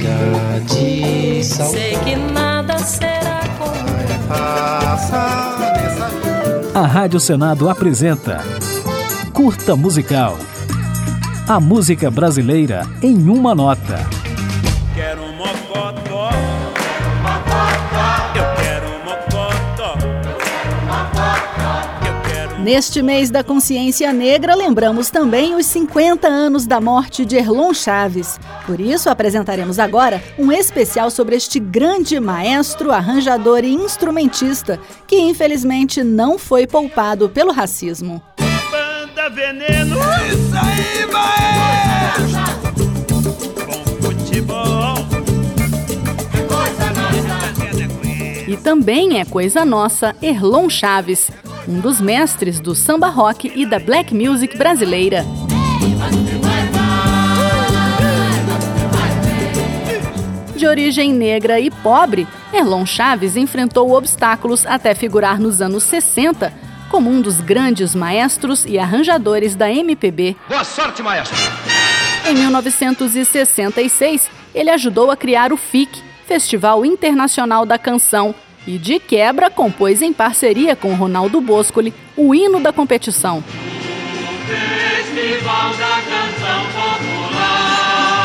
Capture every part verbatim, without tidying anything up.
de sal. Sei que nada será como a Rádio Senado apresenta Curta Musical. A música brasileira em uma nota. Quero um mocotó, eu quero um mocotó, eu quero. Neste mês da consciência negra, lembramos também os cinquenta anos da morte de Erlon Chaves. Por isso, apresentaremos agora um especial sobre este grande maestro, arranjador e instrumentista, que infelizmente não foi poupado pelo racismo. Banda Veneno, isso aí, maestro! Bom futebol, é coisa nossa. E também é coisa nossa Erlon Chaves, um dos mestres do samba rock e da black music brasileira. De origem negra e pobre, Erlon Chaves enfrentou obstáculos até figurar nos anos sessenta como um dos grandes maestros e arranjadores da M P B. Boa sorte, maestro! Em mil novecentos e sessenta e seis, ele ajudou a criar o F I C, Festival Internacional da Canção, e de quebra compôs em parceria com Ronaldo Boscoli o hino da competição. Festival da Canção Popular.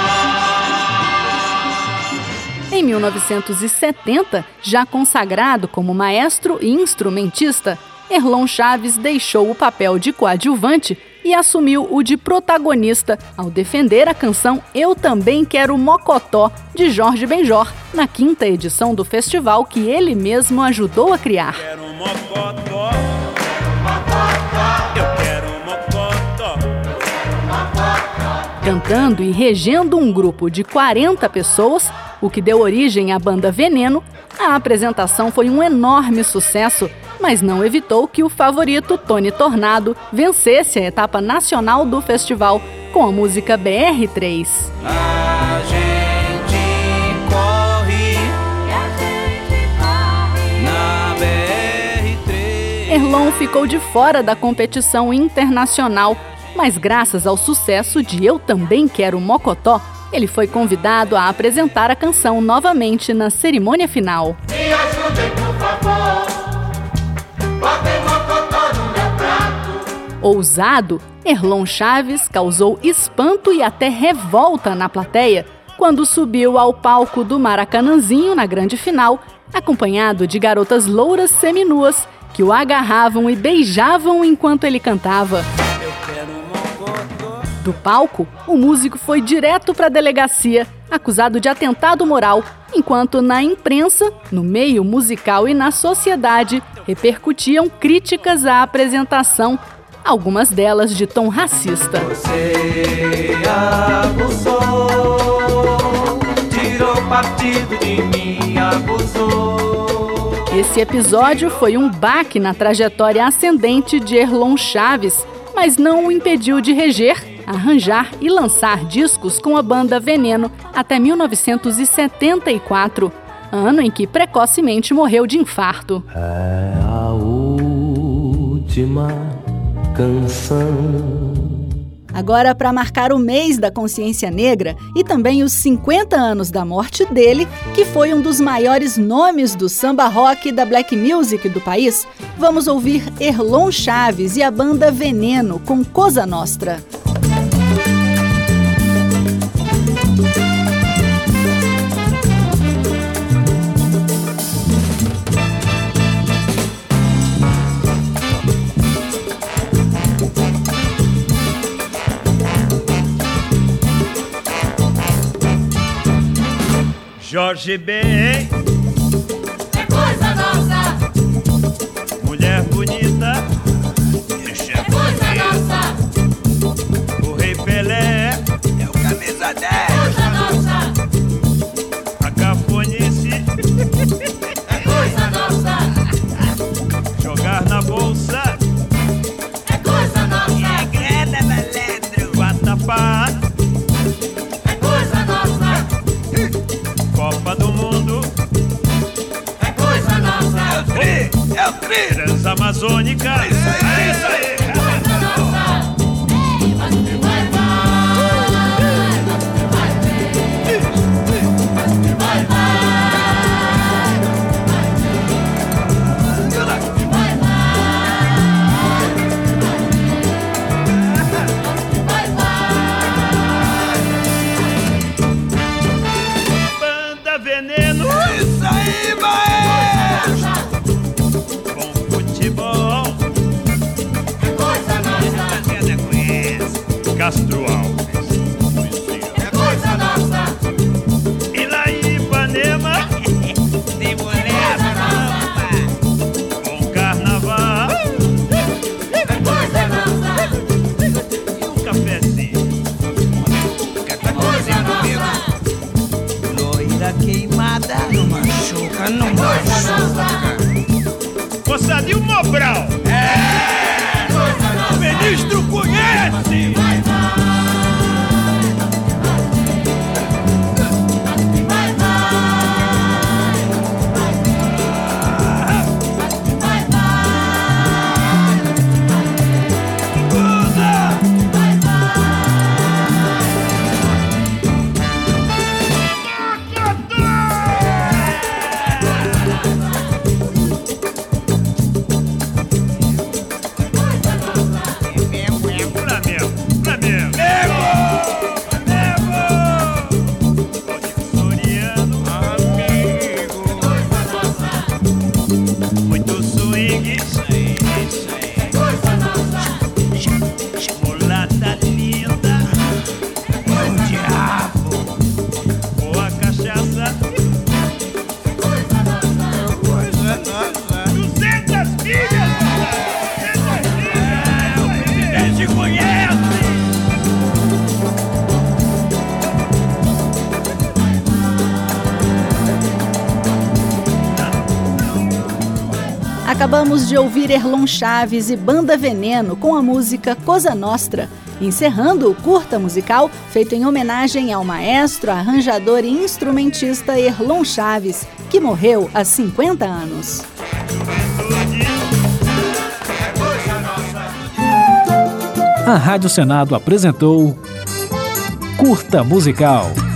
Em mil novecentos e setenta, já consagrado como maestro e instrumentista, Erlon Chaves deixou o papel de coadjuvante e assumiu o de protagonista ao defender a canção Eu Também Quero Mocotó, de Jorge Benjor, na quinta edição do festival que ele mesmo ajudou a criar. Quero um mocotó, eu quero um mocotó. Cantando e regendo um grupo de quarenta pessoas, o que deu origem à banda Veneno, a apresentação foi um enorme sucesso, mas não evitou que o favorito Tony Tornado vencesse a etapa nacional do festival com a música B R três. A gente corre, e a gente corre na B R três. Erlon ficou de fora da competição internacional, mas graças ao sucesso de Eu Também Quero Mocotó, ele foi convidado a apresentar a canção novamente na cerimônia final. Me ajudem, por favor. Botem mocotó no meu prato. Ousado, Erlon Chaves causou espanto e até revolta na plateia quando subiu ao palco do Maracanãzinho na grande final, acompanhado de garotas louras seminuas que o agarravam e beijavam enquanto ele cantava. Eu quero um mocotó. Do palco, o músico foi direto para a delegacia, acusado de atentado moral, enquanto na imprensa, no meio musical e na sociedade, repercutiam críticas à apresentação, algumas delas de tom racista. Você abusou, tirou partido de mim, abusou. Esse episódio foi um baque na trajetória ascendente de Erlon Chaves, mas não o impediu de reger, arranjar e lançar discos com a banda Veneno até mil novecentos e setenta e quatro, ano em que precocemente morreu de infarto. É a última canção. Agora, para marcar o mês da consciência negra e também os cinquenta anos da morte dele, que foi um dos maiores nomes do samba rock e da black music do país, vamos ouvir Erlon Chaves e a banda Veneno com Cosa Nostra. Jorge Ben, é coisa nossa, mulher bonita, é coisa nossa, o Rei Pelé, É o camisa dez. coisa nossa, a cafonice, é coisa nossa, jogar na bolsa, é coisa nossa, Grana, malandro. vatapá, é coisa nossa, Copa do Mundo, é coisa nossa, É o tri, é o tri. Transamazônica. É isso aí, é isso aí. coisa nossa. Ei, você vai, vai, você vai ver. Não machuca, não machuca. Moçada, e o Mobral? É! O ministro conhece! Acabamos de ouvir Erlon Chaves e Banda Veneno com a música Cosa Nostra, encerrando o curta musical feito em homenagem ao maestro, arranjador e instrumentista Erlon Chaves, que morreu há cinquenta anos. A Rádio Senado apresentou Curta Musical.